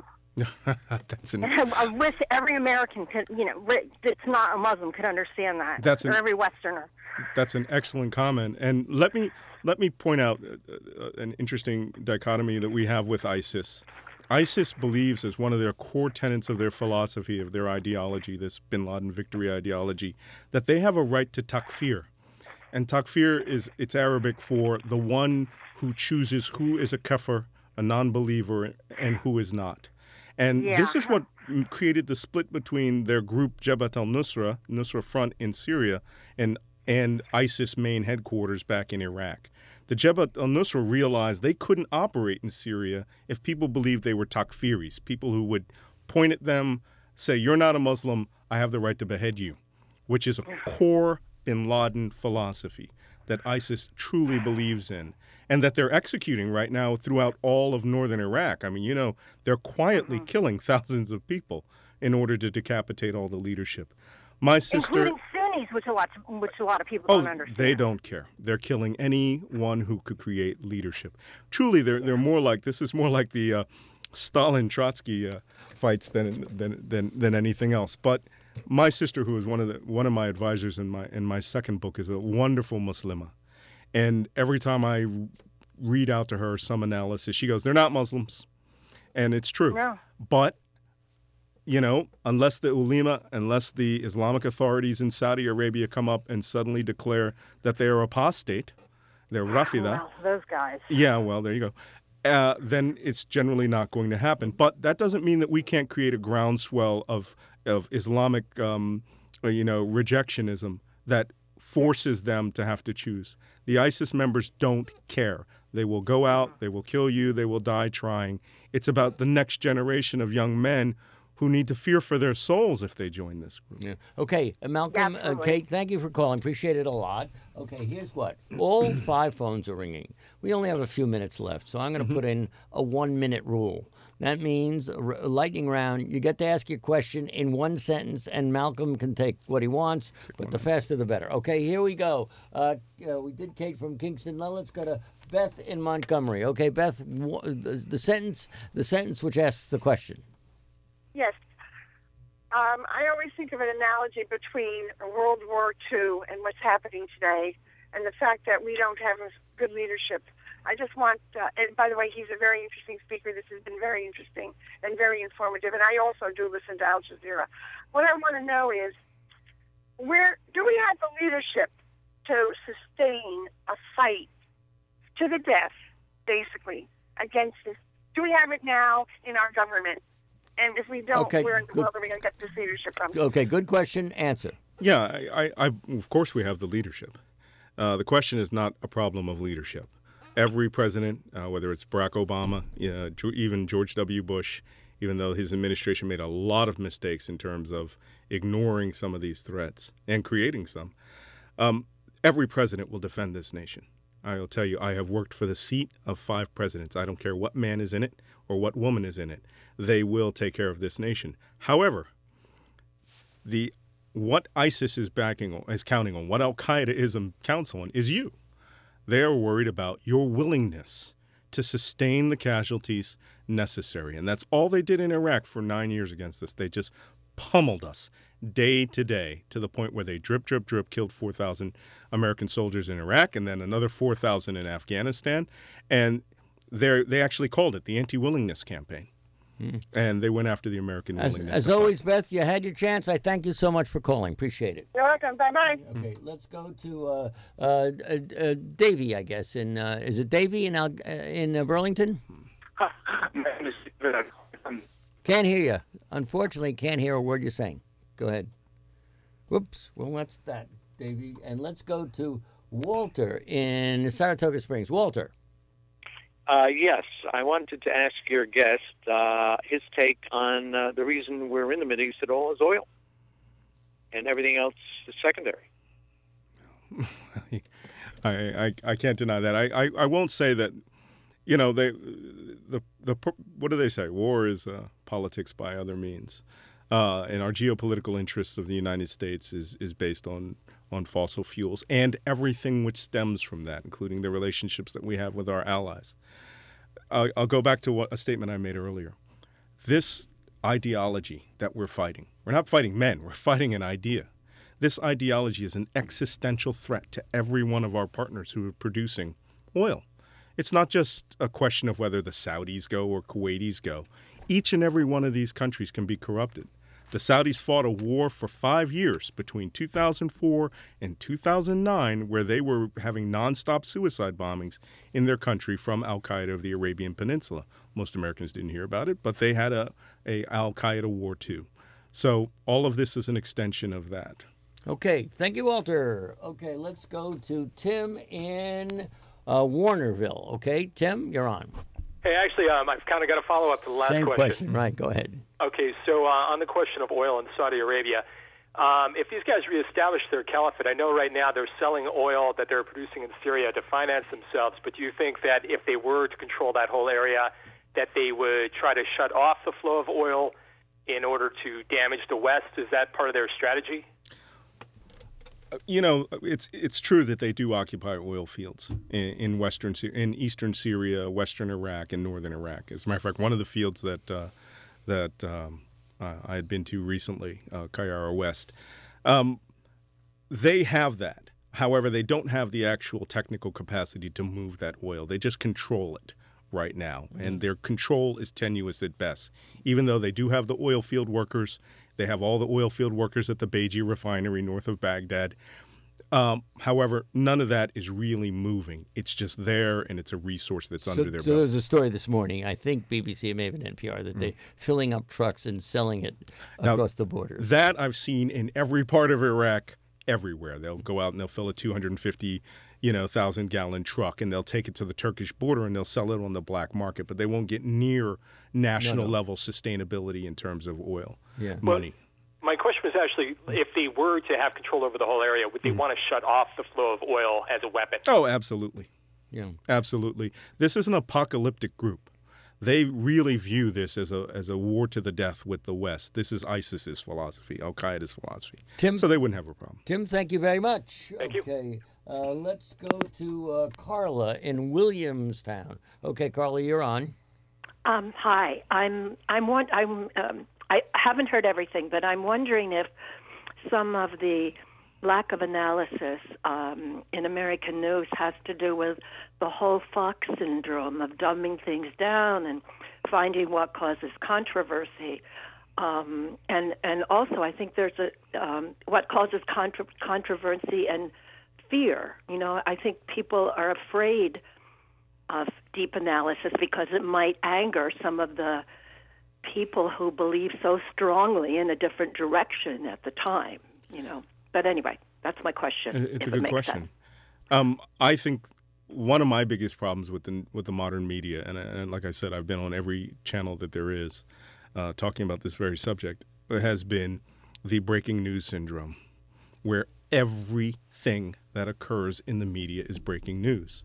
[SPEAKER 2] that's an,
[SPEAKER 8] And I, I wish every American could, you know, ri- that's not a Muslim could understand that,
[SPEAKER 2] That's
[SPEAKER 8] or
[SPEAKER 2] an-
[SPEAKER 8] every Westerner.
[SPEAKER 2] That's an excellent comment, and let me let me point out uh, uh, an interesting dichotomy that we have with ISIS. ISIS believes, as one of their core tenets of their philosophy, of their ideology, this Bin Laden victory ideology, that they have a right to takfir, and takfir is it's Arabic for the one who chooses who is a kafir, a non-believer, and who is not. And
[SPEAKER 8] Yeah.
[SPEAKER 2] this is what m- created the split between their group Jabhat al-Nusra, Nusra Front in Syria, and and ISIS main headquarters back in Iraq. The Jabhat al-Nusra realized they couldn't operate in Syria if people believed they were takfiris, people who would point at them, say, "You're not a Muslim, I have the right to behead you," which is a core Bin Laden philosophy that ISIS truly believes in, and that they're executing right now throughout all of northern Iraq. I mean, you know, they're quietly killing thousands of people in order to decapitate all the leadership. My sister...
[SPEAKER 8] Including Sunnis, which a lot, which a lot of people
[SPEAKER 2] Oh,
[SPEAKER 8] don't understand.
[SPEAKER 2] they don't care. They're killing anyone who could create leadership. Truly, they're they're more like this is more like the uh, Stalin Trotsky uh, fights than than than than anything else. But my sister, who is one of the one of my advisors in my in my second book, is a wonderful Muslima, and every time I read out to her some analysis, she goes, "They're not Muslims," and it's true.
[SPEAKER 8] No.
[SPEAKER 2] But you know, unless the ulema, unless the Islamic authorities in Saudi Arabia come up and suddenly declare that they are apostate, they're Rafida.
[SPEAKER 8] Well, those guys.
[SPEAKER 2] Yeah, well, there you go. Uh, then it's generally not going to happen. But that doesn't mean that we can't create a groundswell of of Islamic, um, you know, rejectionism that forces them to have to choose. The ISIS members don't care. They will go out, they will kill you, they will die trying. It's about the next generation of young men who need to fear for their souls if they join this group.
[SPEAKER 1] Yeah. Okay, uh, Malcolm, uh, Kate, thank you for calling. Appreciate it a lot. Okay, here's what. All five phones are ringing. We only have a few minutes left, so I'm going to mm-hmm. put in a one-minute rule. That means a r- lightning round. You get to ask your question in one sentence, and Malcolm can take what he wants, take but the faster the better. Okay, here we go. Uh, uh, we did Kate from Kingston. Now let's go to Beth in Montgomery. Okay, Beth, w- the, the sentence, the sentence which asks the question.
[SPEAKER 9] Yes. Um, I always think of an analogy between World War Two and what's happening today, and the fact that we don't have good leadership. I just want, uh, and by the way, he's a very interesting speaker. This has been very interesting and very informative, and I also do listen to Al Jazeera. What I want to know is, where do we have the leadership to sustain a fight to the death, basically, against this? Do we have it now in our government? And if we don't,
[SPEAKER 1] okay,
[SPEAKER 9] where in the
[SPEAKER 1] good.
[SPEAKER 9] world are we going to get this leadership from?
[SPEAKER 1] Okay, good question. Answer.
[SPEAKER 2] Yeah, I, I, I of course we have the leadership. Uh, the question is not a problem of leadership. Every president, uh, whether it's Barack Obama, uh, even George W. Bush, even though his administration made a lot of mistakes in terms of ignoring some of these threats and creating some, um, every president will defend this nation. I will tell you, I have worked for the seat of five presidents. I don't care what man is in it or what woman is in it. They will take care of this nation. However, the what ISIS is backing on, is counting on, what Al-Qaeda is counts on, is you. They are worried about your willingness to sustain the casualties necessary. And that's all they did in Iraq for nine years against us. They just pummeled us day to day to the point where they drip, drip, drip, killed four thousand American soldiers in Iraq and then another four thousand in Afghanistan. And they they actually called it the anti-willingness campaign. Hmm. And they went after the American
[SPEAKER 1] as,
[SPEAKER 2] willingness.
[SPEAKER 1] As always, Beth, you had your chance. I thank you so much for calling. Appreciate it.
[SPEAKER 9] You're welcome. Bye-bye.
[SPEAKER 1] Okay, let's go to uh, uh, uh, uh, Davey, I guess. In, uh, is it Davey in, uh, in uh, Burlington? Can't hear you. Unfortunately, can't hear a word you're saying. Go ahead. Whoops. Well, that's that, Davey. And let's go to Walter in Saratoga Springs. Walter.
[SPEAKER 10] Uh, yes, I wanted to ask your guest uh, his take on uh, the reason we're in the Mideast at all is oil, and everything else is secondary.
[SPEAKER 2] I, I I can't deny that. I, I, I won't say that. You know, they the the what do they say? War is uh, politics by other means, uh, and our geopolitical interest of the United States is is based on. on fossil fuels and everything which stems from that, including the relationships that we have with our allies. Uh, I'll go back to what a statement I made earlier. This ideology that we're fighting, we're not fighting men, we're fighting an idea. This ideology is an existential threat to every one of our partners who are producing oil. It's not just a question of whether the Saudis go or Kuwaitis go. Each and every one of these countries can be corrupted. The Saudis fought a war for five years between two thousand four and two thousand nine where they were having nonstop suicide bombings in their country from Al-Qaeda of the Arabian Peninsula. Most Americans didn't hear about it, but they had a, a Al-Qaeda war too. So all of this is an extension of that.
[SPEAKER 1] Okay. Thank you, Walter. Okay, let's go to Tim in uh, Warnerville. Okay, Tim, you're on.
[SPEAKER 11] Hey, actually, um, I've kind of got a follow-up to the last
[SPEAKER 1] Same
[SPEAKER 11] question.
[SPEAKER 1] question. Right, go ahead.
[SPEAKER 11] Okay, so uh, on the question of oil in Saudi Arabia, um, if these guys reestablish their caliphate, I know right now they're selling oil that they're producing in Syria to finance themselves, but do you think that if they were to control that whole area, that they would try to shut off the flow of oil in order to damage the West? Is that part of their strategy?
[SPEAKER 2] You know, it's it's true that they do occupy oil fields in, in western in eastern Syria, western Iraq, and northern Iraq. As a matter of fact, one of the fields that uh, that um, uh, I had been to recently, uh, Kayara West, um, they have that. However, they don't have the actual technical capacity to move that oil. They just control it right now, mm-hmm. and their control is tenuous at best. Even though they do have the oil field workers. They have all the oil field workers at the Beji refinery north of Baghdad. Um, however, none of that is really moving. It's just there, and it's a resource that's
[SPEAKER 1] so,
[SPEAKER 2] under their
[SPEAKER 1] so
[SPEAKER 2] belt.
[SPEAKER 1] there's a story this morning, I think B B C, it may have been N P R, that
[SPEAKER 2] Mm.
[SPEAKER 1] they're filling up trucks and selling it
[SPEAKER 2] Now,
[SPEAKER 1] across the border.
[SPEAKER 2] That I've seen in every part of Iraq, everywhere. They'll go out and they'll fill a two hundred fifty, you know, thousand gallon truck, and they'll take it to the Turkish border and they'll sell it on the black market, but they won't get near national
[SPEAKER 1] No, no.
[SPEAKER 2] level sustainability in terms of oil
[SPEAKER 1] Yeah.
[SPEAKER 2] money.
[SPEAKER 11] My question was actually, if they were to have control over the whole area, would they
[SPEAKER 2] Mm.
[SPEAKER 11] want to shut off the flow of oil as a weapon?
[SPEAKER 2] Oh, absolutely.
[SPEAKER 1] Yeah.
[SPEAKER 2] Absolutely. This is an apocalyptic group. They really view this as a as a war to the death with the West. This is ISIS's philosophy, Al Qaeda's philosophy.
[SPEAKER 1] Tim,
[SPEAKER 2] so they wouldn't have a problem.
[SPEAKER 1] Tim, thank you very much.
[SPEAKER 11] Thank you.
[SPEAKER 1] Okay, uh, let's go to uh, Carla in Williamstown. Okay, Carla, you're on.
[SPEAKER 12] Um, hi, I'm I'm one I'm um, I haven't heard everything, but I'm wondering if some of the lack of analysis um, in American news has to do with the whole Fox syndrome of dumbing things down and finding what causes controversy. Um, and and also, I think there's a um, what causes contra- controversy and fear. You know, I think people are afraid of deep analysis because it might anger some of the people who believe so strongly in a different direction at the time. You know, but anyway, that's my question.
[SPEAKER 2] It's
[SPEAKER 12] if
[SPEAKER 2] a
[SPEAKER 12] it
[SPEAKER 2] good
[SPEAKER 12] makes
[SPEAKER 2] question.
[SPEAKER 12] sense.
[SPEAKER 2] Um, I think one of my biggest problems with the with the modern media, and, and like I said, I've been on every channel that there is uh, talking about this very subject, has been the breaking news syndrome, where everything that occurs in the media is breaking news.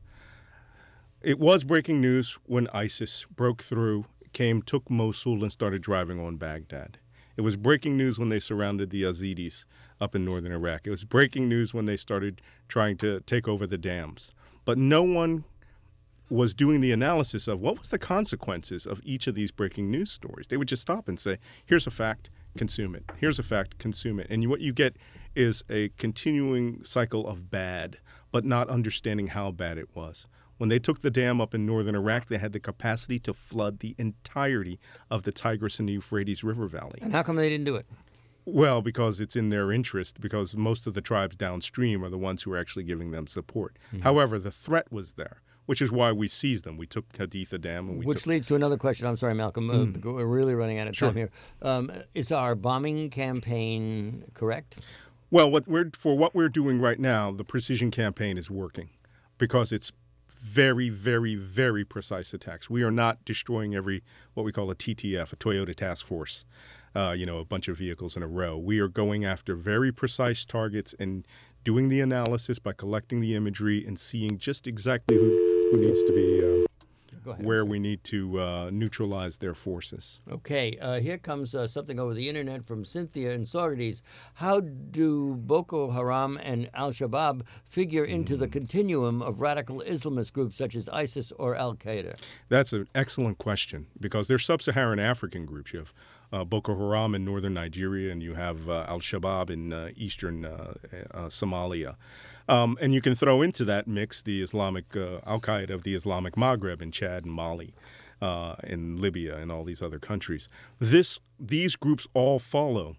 [SPEAKER 2] It was breaking news when ISIS broke through, came, took Mosul, and started driving on Baghdad. It was breaking news when they surrounded the Yazidis up in northern Iraq. It was breaking news when they started trying to take over the dams. But no one was doing the analysis of what was the consequences of each of these breaking news stories. They would just stop and say, here's a fact, consume it. Here's a fact, consume it. And what you get is a continuing cycle of bad, but not understanding how bad it was. When they took the dam up in northern Iraq, they had the capacity to flood the entirety of the Tigris and the Euphrates River Valley.
[SPEAKER 1] And how come they didn't do it?
[SPEAKER 2] Well, because it's in their interest, because most of the tribes downstream are the ones who are actually giving them support.
[SPEAKER 1] Mhm.
[SPEAKER 2] However, the threat was there, which is why we seized them. We took Haditha Dam. And we
[SPEAKER 1] Which
[SPEAKER 2] took...
[SPEAKER 1] leads to another question. I'm sorry, Malcolm. Uh,
[SPEAKER 2] Mm.
[SPEAKER 1] We're really running out of time
[SPEAKER 2] Sure.
[SPEAKER 1] here. Um, is our bombing campaign correct?
[SPEAKER 2] Well, what we're, for what we're doing right now, the precision campaign is working because it's very, very, very precise attacks. We are not destroying every, what we call a T T F, a Toyota Task Force, uh, you know, a bunch of vehicles in a row. We are going after very precise targets and doing the analysis by collecting the imagery and seeing just exactly who, who needs to be, uh,
[SPEAKER 1] Go ahead,
[SPEAKER 2] where we need to uh, neutralize their forces.
[SPEAKER 1] Okay, uh, here comes uh, something over the internet from Cynthia and Saugerties. How do Boko Haram and Al-Shabaab figure into the continuum of radical Islamist groups such as ISIS or Al-Qaeda?
[SPEAKER 2] That's an excellent question because they're sub-Saharan African groups. You have uh, Boko Haram in northern Nigeria, and you have uh, Al-Shabaab in uh, eastern uh, uh, Somalia. Um, and you can throw into that mix the Islamic uh, Al-Qaeda of the Islamic Maghreb in Chad and Mali, uh, in Libya and all these other countries. This, these groups all follow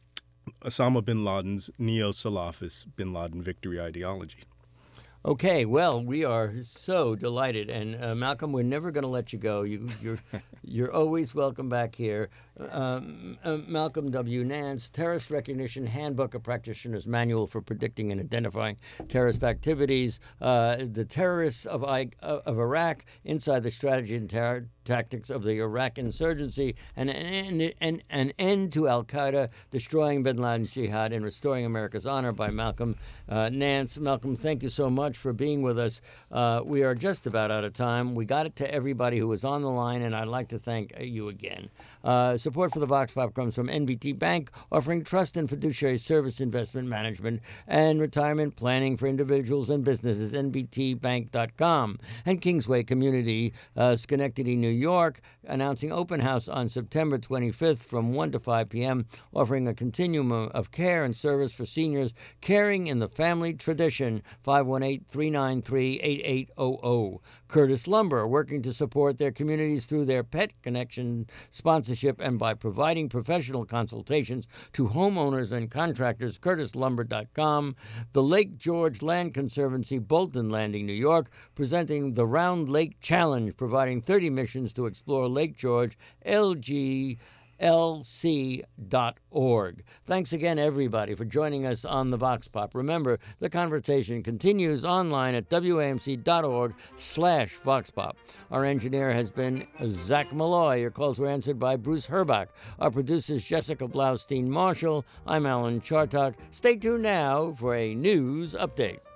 [SPEAKER 2] Osama bin Laden's neo-Salafist bin Laden victory ideology.
[SPEAKER 1] Okay, well, we are so delighted, and uh, Malcolm, we're never going to let you go. You, you're, you're always welcome back here. Um, uh, Malcolm W. Nance, Terrorist Recognition Handbook, a Practitioner's Manual for Predicting and Identifying Terrorist Activities, uh, the Terrorists of, I, of Iraq, Inside the Strategy and Terror Tactics of the Iraq Insurgency, and an, an, an End to Al-Qaeda, Destroying bin Laden's Jihad, and Restoring America's Honor by Malcolm uh, Nance. Malcolm, thank you so much for being with us. Uh, we are just about out of time. We got it to everybody who was on the line, and I'd like to thank you again. Uh, support for the Vox Pop comes from N B T Bank, offering trust and fiduciary service investment management and retirement planning for individuals and businesses, N B T bank dot com. And Kingsway Community, uh, Schenectady, New York, announcing open house on September twenty-fifth from one to five p.m., offering a continuum of care and service for seniors caring in the family tradition. five one eight, eight, three nine three, eight eight zero zero. Curtis Lumber, working to support their communities through their Pet Connection sponsorship and by providing professional consultations to homeowners and contractors, curtis lumber dot com. The Lake George Land Conservancy, Bolton Landing, New York, presenting the Round Lake Challenge, providing thirty missions to explore Lake George, L G L C dot org. Thanks again, everybody, for joining us on the Vox Pop. Remember, the conversation continues online at W A M C dot org slash Vox Pop. Our engineer has been Zach Malloy. Your calls were answered by Bruce Herbach. Our producer is Jessica Blaustein Marshall. I'm Alan Chartock. Stay tuned now for a news update.